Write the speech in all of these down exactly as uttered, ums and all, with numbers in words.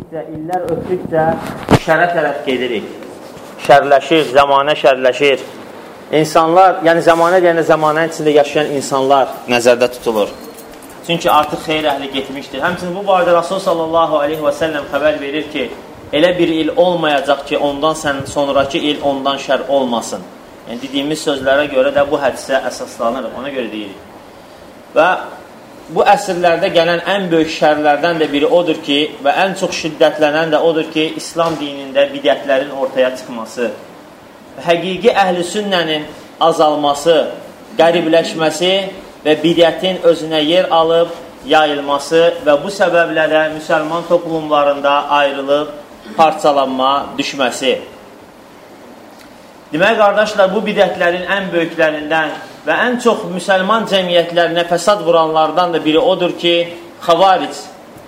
keçdikcə, illər ötdükcə şərə tərəf gedirik. Şərləşir, zamanə şərləşir. İnsanlar, yəni zamanə deyəndə zamanənin içində yaşayan insanlar nəzərdə tutulur. Çünki artıq xeyr əhli getmişdir. Həmçinin bu barədə Rasul sallallahu aleyhi və səlləm xəbər verir ki, elə bir il olmayacaq ki, ondan sən sonraki il ondan şər olmasın. Yəni dediyimiz sözlərə görə də bu hədisə əsaslanır, ona görə deyirik. Və bu əsrlərdə gələn ən böyük şərlərdən də biri odur ki, və ən çox şiddətlənən də odur ki, İslam dinində bidətlərin ortaya çıxması, həqiqi əhl-i sünnənin azalması, qəribləşməsi və bidətin özünə yer alıb, yayılması və bu səbəblə də müsəlman toplumlarında ayrılıb, parçalanma, düşməsi. Demək, qardaşlar, bu bidətlərin ən böyüklərindən və ən çox müsəlman cəmiyyətlərinə fəsad vuranlardan da biri odur ki, xavaric,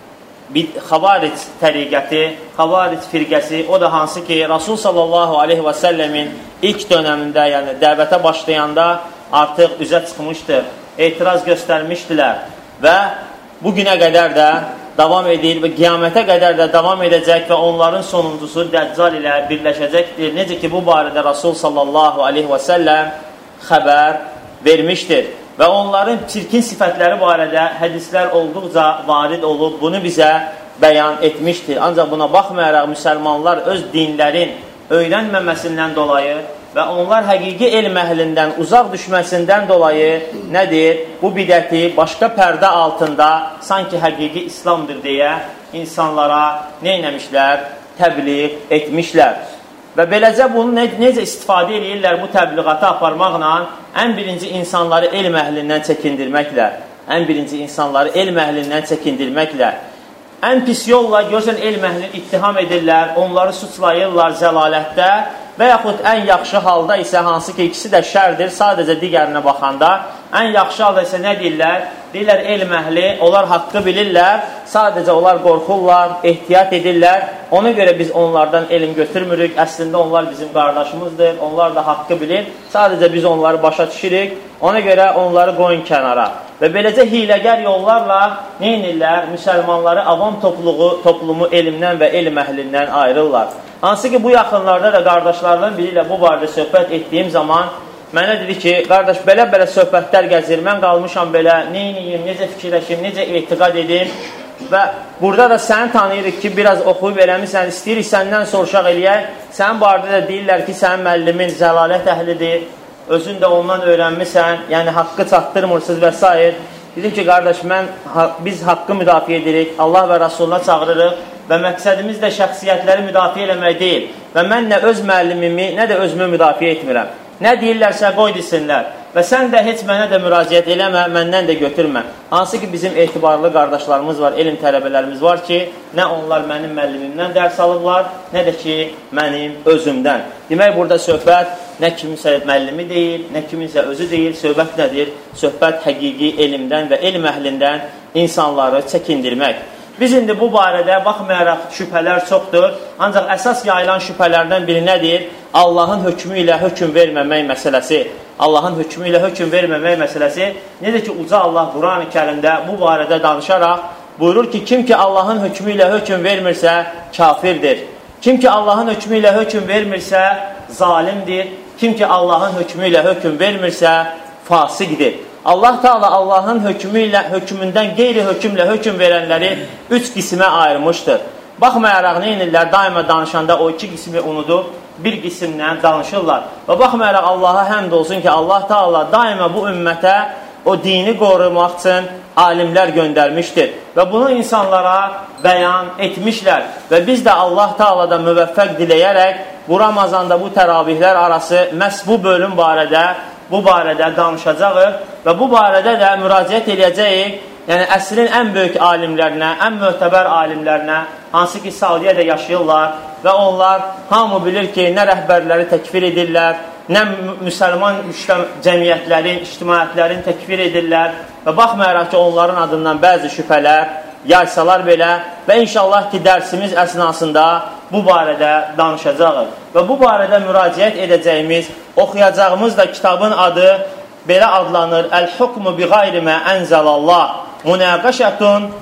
xavaric təriqəti, xavaric firqəsi, o da hansı ki, Rasul sallallahu aleyhi və səlləmin ilk dönəmində, yəni dəvətə başlayanda artıq üzə çıxmışdır, etiraz göstərmişdilər və bugünə qədər də davam edir və qiyamətə qədər də davam edəcək və onların sonuncusu Dəccal ilə birləşəcəkdir. Necə ki, bu barədə Rasul sallallahu aleyhi və səlləm xəbər vermişdir və onların çirkin sifətləri barədə hədislər olduqca varid olub, bunu bizə bəyan etmişdir. Ancaq buna baxmayaraq müsəlmanlar öz dinlərin öyrənməməsindən dolayı və onlar həqiqi elm əhlindən uzaq düşməsindən dolayı nədir? Bu bidəti başqa pərdə altında sanki həqiqi İslamdır deyə insanlara nə etmişlər? Təbliğ etmişlər. Və beləcə bunu ne, necə istifadə edirlər bu təbliğatı aparmaqla? Ən birinci insanları elm əhlindən çəkindirməklə, ən birinci insanları elm əhlindən çəkindirməklə, ən pis yolla görsən elm əhlini ittiham edirlər, onları suçlayırlar zəlalətdə və yaxud ən yaxşı halda isə hansı ki, ikisi də şərdir, sadəcə digərinə baxanda, ən yaxşı halda isə nə deyirlər? Deyirlər, elm əhli, onlar haqqı bilirlər, sadəcə onlar qorxurlar, ehtiyat edirlər, ona görə biz onlardan elm götürmürük, əslində onlar bizim qardaşımızdır, onlar da haqqı bilir, sadəcə biz onları başa düşürük, ona görə onları qoyun kənara. Və beləcə hiləgər yollarla nə edirlər? Müsəlmanları, avam toplumu, toplumu elmdən və elm əhlindən ayırırlar. Hansı ki, bu yaxınlarda da qardaşlardan biri ilə bu barədə söhbət etdiyim zaman mənə dedi ki, qardaş, belə-belə söhbətlər gəzir, mən qalmışam belə, neyniyim, necə fikirləşim, necə etiqad edim və burada da səni tanıyırıq ki, biraz oxuyub eləmirsən, istəyirik səndən soruşaq eləyək, sənin barədə də deyirlər ki, sənin müəllimin zəlalət əhlidir, özün də ondan öyrənmirsən, yəni haqqı çatdırmırsınız və s. Dedim ki, qardaş, mən, biz haqqı müdafiə edirik, Allah və Rasuluna çağırırıq və məqsədimiz də şəxsiyyətləri müdafiə eləmək deyil və mən nə öz müəllimimi, nə də özümü müdafiə etmirəm. Nə deyirlərsə qoy desinlər və sən də heç mənə də müraciət eləmə, məndən də götürmə. Hansı ki, bizim etibarlı qardaşlarımız var, elm tələbələrimiz var ki, nə onlar mənim müəllimimdən dərs alıblar, nə də ki, mənim özümdən. Demək, burada söhbət nə kiminsə müəllimi deyil, nə kiminsə özü deyil, söhbət nədir? Söhbət həqiqi elmdən və elm əhlindən insanları çəkindirmək. Biz indi bu barədə baxmayaraq şübhələr çoxdur, ancaq əsas yayılan şübhələrdən biri nədir? Allahın hökmü ilə hökm verməmək məsələsi. Allahın hökmü ilə hökm verməmək məsələsi. Necə ki, Uca Allah Quran-ı Kərimdə bu barədə danışaraq buyurur ki, kim ki Allahın hökmü ilə hökm vermirsə, kafirdir. Kim ki Allahın hökmü ilə hökm vermirsə, zalimdir. Kim ki Allahın hökmü ilə hökm vermirsə, fasiqdir. Allah Teala Allahın hökmü ilə, hökmündən qeyri hökmlə hökm verənləri üç qismə ayırmışdır. Baxmayaraq nə edirlər, daima danışanda o iki qismi unudub, bir qismlə danışırlar. Və baxmayaraq Allaha həmd olsun ki, Allah Teala daima bu ümmətə o dini qorumaq üçün alimlər göndərmişdir. Və bunu insanlara bəyan etmişlər. Və biz də Allah Teala'da müvəffəq diləyərək bu Ramazanda bu təravihlər arası məhz bu bölüm barədə bu barədə danışacağıq və bu barədə də müraciət edəcəyik, yəni əsrin ən böyük alimlərinə, ən möhtəbər alimlərinə, hansı ki, Saudiyədə yaşayırlar və onlar hamı bilir ki, nə rəhbərləri təkfir edirlər, nə müsəlman cəmiyyətlərin, ictimaiyyətlərin təkfir edirlər və baxmayaraq ki, onların adından bəzi şübhələr yaysalar belə və inşallah ki, dərsimiz əsnasında bu barədə danışacağıq. Və bu barədə müraciət edəcəyimiz, oxuyacağımız da kitabın adı belə adlanır. Əl-hukmu bi qayri mə ənzəlallah. Münəqəşətun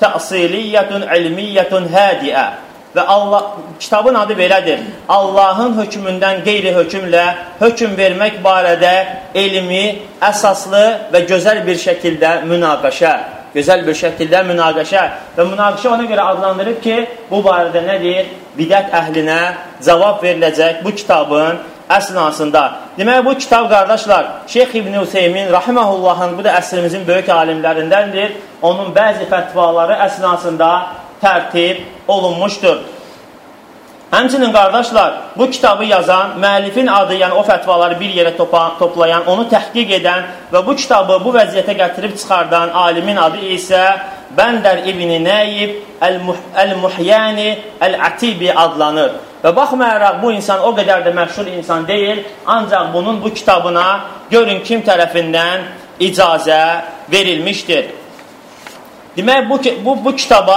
tə'siliyyətun ilmiyyətun hədiə. Və Allah, kitabın adı belədir. Allahın hökmündən qeyri hökmlə hökm vermək barədə elmi, əsaslı və gözəl bir şəkildə münaqişə. Gözəl bir şəkildə münaqişə. Və münaqişə ona görə adlandırıb ki, bu barədə nədir? Bidət əhlinə cavab veriləcək bu kitabın əsnasında. Demək, bu kitab, qardaşlar, Şeyx İbn Hüseymin rahiməhullahın, bu da əsrimizin böyük alimlərindəndir. Onun bəzi fətvaları əsnasında tərtib olunmuşdur. Həmçinin, qardaşlar, bu kitabı yazan, müəllifin adı, yəni o fətvaları bir yerə toplayan, onu təhqiq edən və bu kitabı bu vəziyyətə gətirib çıxardan alimin adı isə Bəndər İbn Nəyib Əl-Muhyəni Əl-Atibi adlanır. Və baxmayaraq, bu insan o qədər də məşhur insan deyil, ancaq bunun bu kitabına görün kim tərəfindən icazə verilmişdir. Demək, bu, bu, bu kitaba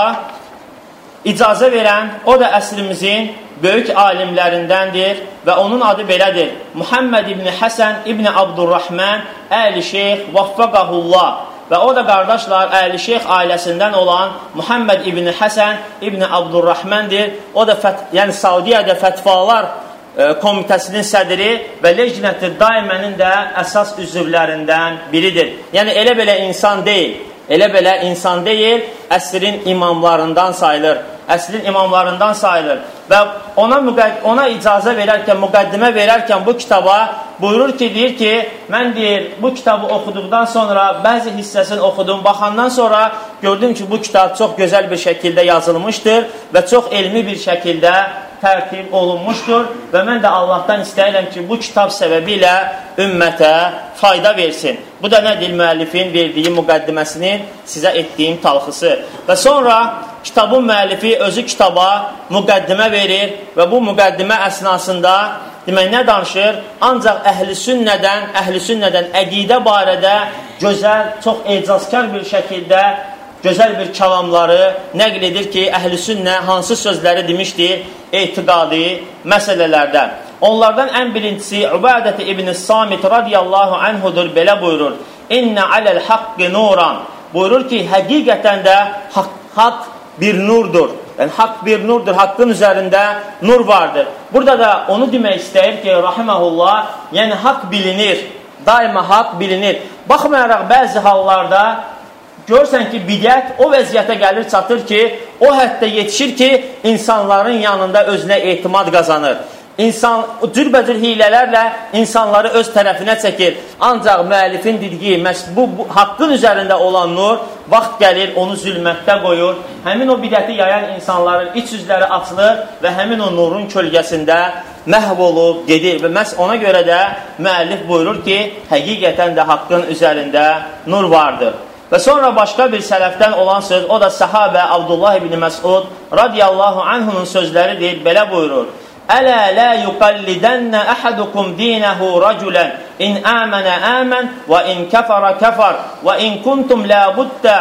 icazə verən, o da əsrimizin böyük alimlərindəndir və onun adı belədir. Muhammed İbn Həsən İbn Abdurrahman Əli Şeyx Vaffaqahullah. Və o da, qardaşlar, Əli Şeyx ailəsindən olan Muhammed İbn Həsən İbn Abdurrahmandir. O da fət, yəni Saudiyədə fətvalar e, komitəsinin sədri və Lejnət-i Daimənin də əsas üzvlərindən biridir. Yəni elə belə insan deyil. Elə belə insan deyil, əsrin imamlarından sayılır. Əsrin imamlarından sayılır. Və ona, ona icazə verərkən, müqəddimə verərkən bu kitaba buyurur ki, deyir ki, mən deyir, bu kitabı oxuduqdan sonra, bəzi hissəsini oxudum, baxandan sonra gördüm ki, bu kitab çox gözəl bir şəkildə yazılmışdır və çox elmi bir şəkildə tərtib olunmuşdur və mən də Allahdan istəyirəm ki, bu kitab səbəbilə ümmətə fayda versin. Bu da nədir? Müəllifin verdiyi müqəddiməsinin sizə etdiyim talxısı. Və sonra kitabın müəllifi özü kitaba müqəddimə verir və bu müqəddimə əsnasında demək, nə danışır? Ancaq əhl-i sünnədən, əhl-i sünnədən əqidə barədə gözəl, çox ecazkar bir şəkildə gözəl bir kəlamları nəql edir ki, əhl-i sünnə hansı sözləri demişdir etiqadi məsələlərdə. Onlardan ən birincisi Ubadət İbn Samit radiyallahu anhudur, belə buyurur. İnnə aləl haqqı nuran. Buyurur ki, həqiqətən də haqq, haqq bir nurdur. Yəni, haqq bir nurdur, haqqın üzərində nur vardır. Burada da onu demək istəyir ki, rahiməhullah, yəni haqq bilinir, daima haqq bilinir. Baxmayaraq bəzi hallarda görürsən ki, bidət o vəziyyətə gəlir, çatır ki, o həddə yetişir ki, insanların yanında özünə etimad qazanır. İnsan cürbəcür hilələrlə insanları öz tərəfinə çəkir. Ancaq müəllifin dediyi, bu, bu haqqın üzərində olan nur vaxt gəlir, onu zülmətdə qoyur. Həmin o bidəti yayan insanların iç üzləri açılır və həmin o nurun kölgəsində məhv olub gedir. Və məhz ona görə də müəllif buyurur ki, həqiqətən də haqqın üzərində nur vardır. Və sonra başqa bir sələfdən olan söz, o da sahabə Abdullah ibn Məsud radiyallahu anhunun sözləridir, belə buyurur. Ələ lə yuqallidənnə əhədukum dinəhu rəculən in əmənə əmən və in kəfərə kəfər və in kuntum ləbuddə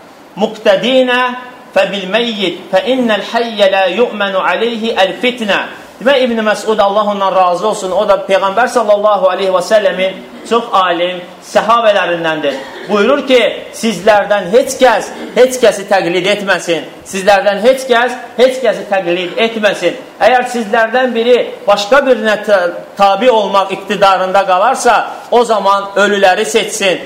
muqtədinə fəbilməyyid fə innəl həyyə lə yu'mənu aleyhi əl-fitnə. Demək, İbn Məsud, Allah ondan razı olsun, o da Peyğəmbər sallallahu aleyhi və səlləmin çox alim səhabələrindəndir. Buyurur ki, sizlərdən heç kəs, heç kəsi təqlid etməsin. Sizlərdən heç kəs, heç kəsi təqlid etməsin. Əgər sizlərdən biri başqa birinə tabi olmaq iqtidarında qalarsa, o zaman ölüləri seçsin.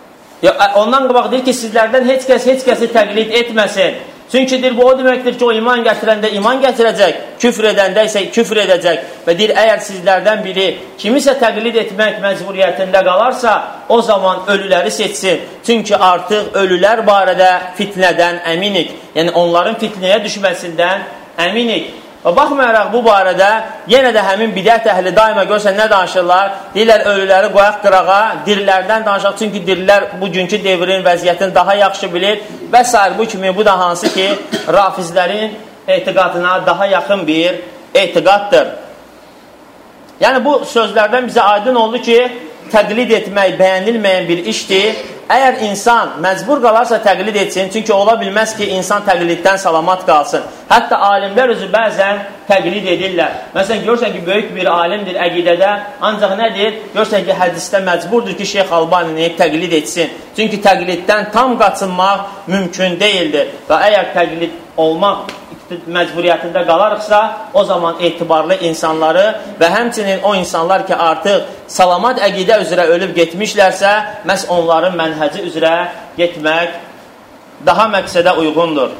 Ondan qabaq deyir ki, sizlərdən heç kəs, heç kəsi təqlid etməsin. Çünki deyir, bu o deməkdir ki, o iman gətirəndə iman gətirəcək, küfr edəndə isə küfr edəcək. Və deyir, əgər sizlərdən biri kimisə təqlid etmək məcburiyyətində qalarsa, o zaman ölüləri seçsin. Çünki artıq ölülər barədə fitnədən əminik. Yəni, onların fitnəyə düşməsindən əminik. Və baxmayaraq bu barədə yenə də həmin bidət əhli daima görsən nə danışırlar? Deyirlər, ölüləri qoyaq qırağa, dirilərdən danışaq. Çünki dirilər bugünkü devrin vəziyyətini daha yaxşı bilir və s. Bu kimi, bu da hansı ki, rafizlərin etiqadına daha yaxın bir etiqaddır. Yəni, bu sözlərdən bizə aydın oldu ki, təqlid etmək bəyənilməyən bir işdir. əgər insan məcbur qalarsa təqlid etsin, çünki ola bilməz ki, insan təqliddən salamat qalsın. Hətta alimlər özü bəzən təqlid edirlər. Məsələn, görürsən ki, böyük bir alimdir əqidədə, ancaq nədir? Görürsən ki, hədisdə məcburdur ki, Şeyx Albani təqlid etsin. Çünki təqliddən tam qaçınmaq mümkün deyildir. Və əgər təqlid olmaq məcburiyyətində qalarıqsa, o zaman etibarlı insanları və həmçinin o insanlar ki, artıq salamat əqidə üzrə ölüb getmişlərsə, məhz onların mənhəci üzrə getmək daha məqsədə uyğundur.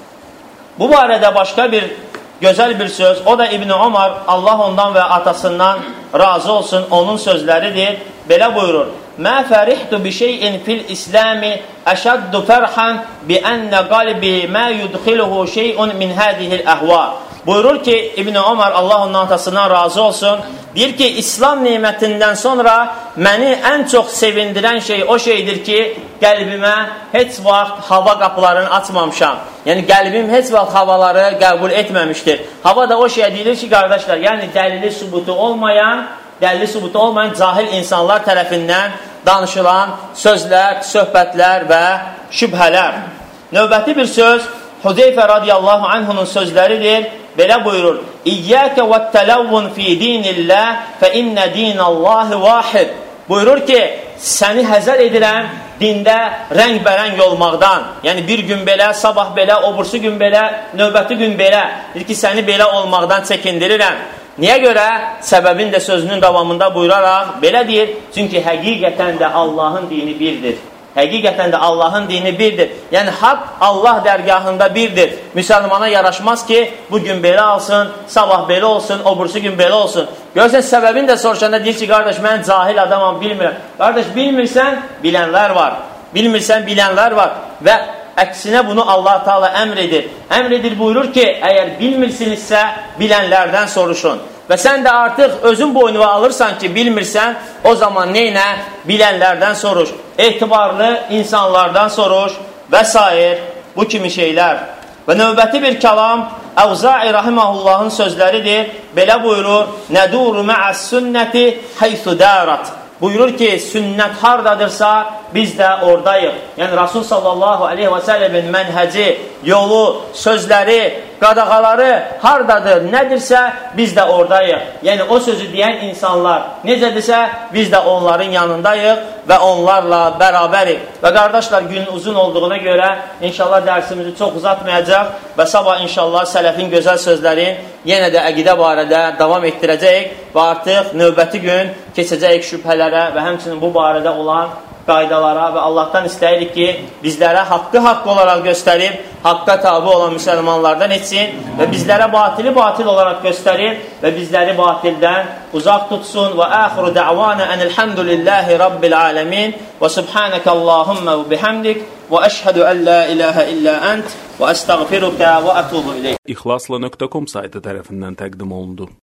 Bu barədə başqa bir gözəl bir söz, o da İbn Ömər, Allah ondan və atasından razı olsun, onun sözləridir. Belə buyurur: "Mə fərihtu bi şeyin fil İslami əşəddu fərhan bi ənə qalbi mə yudxiluhu şeyun min hədihil əhva." Buyurur ki, İbn Ömər, Allah onun atasından razı olsun, deyir ki, İslam nemətindən sonra məni ən çox sevindirən şey o şeydir ki, qəlbimə heç vaxt hava qapılarını açmamışam. Yəni, qəlbim heç vaxt havaları qəbul etməmişdir. Hava da o şey deyilir ki, qardaşlar, yəni dəlili sübutu olmayan, dəlili sübutu olmayan cahil insanlar tərəfindən danışılan sözlər, söhbətlər və şübhələr. Növbəti bir söz, Huzeyfə radiyallahu anhunun sözləridir. Belə buyurur: "İyyəkə və tələvvun fi dinillah fə innə dinallahi vahid." Buyurur ki, səni həzər edirəm dində rəng-bərəng olmaqdan. Yəni, bir gün belə, sabah belə, obursu gün belə, növbəti gün belə. Deyir ki, səni belə olmaqdan çəkindirirəm. Niyə görə? Səbəbin də sözünün davamında buyuraraq belə deyir. Çünki həqiqətən də Allahın dini birdir. Həqiqətən də Allahın dini birdir. Yəni, haqq Allah dərgahında birdir. Müsəlmana yaraşmaz ki, bugün belə olsun, sabah belə olsun, obursu gün belə olsun. Görürsən, səbəbini də soruşanda deyir ki, qardaş, mən cahil adamam, bilmirəm. Qardaş, bilmirsən, bilənlər var. Bilmirsən, bilənlər var. Və əksinə bunu Allah Teala əmr edir. Əmr edir, buyurur ki, əgər bilmirsinizsə, bilənlərdən soruşun. Və sən də artıq özün boynuna alırsan ki, bilmirsən, o zaman neynə? Bilənlərdən soruş. Etibarlı insanlardan soruş və s. Bu kimi şeylər. Və növbəti bir kəlam, Əvzai rahiməhullahın sözləridir. Belə buyurur: "Nəduru mə'əs sünnəti haythu darat." Buyurur ki, sünnət haradadırsa, biz də oradayıq. Yəni, Rasul sallallahu aleyhi və səlləmin mənhəci, yolu, sözləri, qadağaları haradadır, nədirsə, biz də oradayıq. Yəni, o sözü deyən insanlar necədirsə, biz də onların yanındayıq və onlarla bərabərik. Və qardaşlar, gün uzun olduğuna görə inşallah dərsimizi çox uzatmayacaq və sabah inşallah sələfin gözəl sözlərin yenə də əqidə barədə davam etdirəcəyik və artıq növbəti gün keçəcəyik şübhələrə və həmçinin bu barədə olan qaydalara və Allahdan istəyirik ki, bizlərə haqqı haqq olaraq göstərib, haqqa tabi olan müsəlmanlardan etsin və bizlərə batili batil olaraq göstərib və bizləri batildən uzaq tutsun. Və əxiru də'vanə ənilhamdülillahi rabbil aləmin və subhanəkə Allahümmə və bihamdik və əşhədü ən la ilahə illə ənt və əstəğfirukə və ətubu iləyik. İxlasla nöqtə com saytı tərəfindən təqdim olundu.